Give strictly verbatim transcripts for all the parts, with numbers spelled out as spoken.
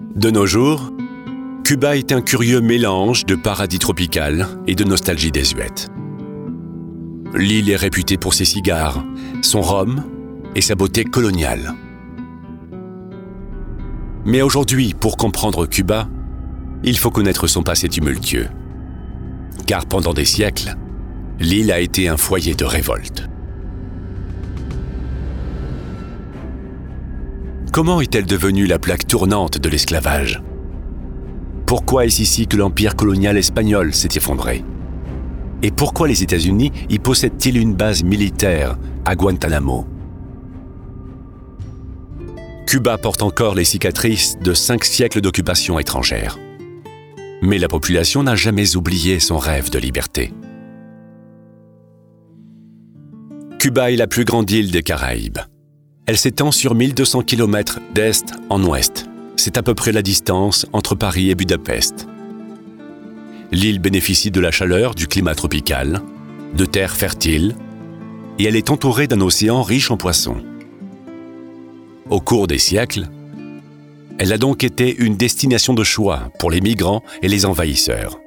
De nos jours, Cuba est un curieux mélange de paradis tropical et de nostalgie désuète. L'île est réputée pour ses cigares, son rhum et sa beauté coloniale. Mais aujourd'hui, pour comprendre Cuba, il faut connaître son passé tumultueux. Car pendant des siècles, l'île a été un foyer de révolte. Comment est-elle devenue la plaque tournante de l'esclavage? Pourquoi est-ce ici que l'empire colonial espagnol s'est effondré? Et pourquoi les États-Unis y possèdent-ils une base militaire à Guantanamo? Cuba porte encore les cicatrices de cinq siècles d'occupation étrangère. Mais la population n'a jamais oublié son rêve de liberté. Cuba est la plus grande île des Caraïbes. Elle s'étend sur mille deux cents kilomètres d'est en ouest. C'est à peu près la distance entre Paris et Budapest. L'île bénéficie de la chaleur du climat tropical, de terres fertiles, et elle est entourée d'un océan riche en poissons. Au cours des siècles, elle a donc été une destination de choix pour les migrants et les envahisseurs.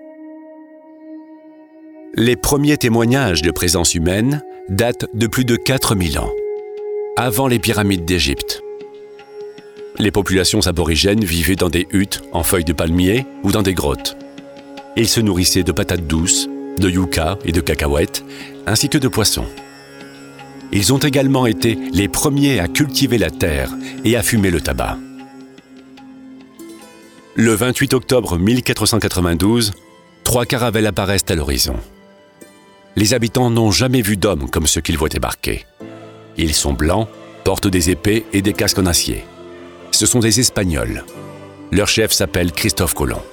Les premiers témoignages de présence humaine datent de plus de quatre mille ans, avant les pyramides d'Égypte. Les populations aborigènes vivaient dans des huttes en feuilles de palmier ou dans des grottes. Ils se nourrissaient de patates douces, de yucca et de cacahuètes, ainsi que de poissons. Ils ont également été les premiers à cultiver la terre et à fumer le tabac. Le vingt-huit octobre mille quatre cent quatre-vingt-douze, trois caravelles apparaissent à l'horizon. Les habitants n'ont jamais vu d'hommes comme ceux qu'ils voient débarquer. Ils sont blancs, portent des épées et des casques en acier. Ce sont des Espagnols. Leur chef s'appelle Christophe Colomb.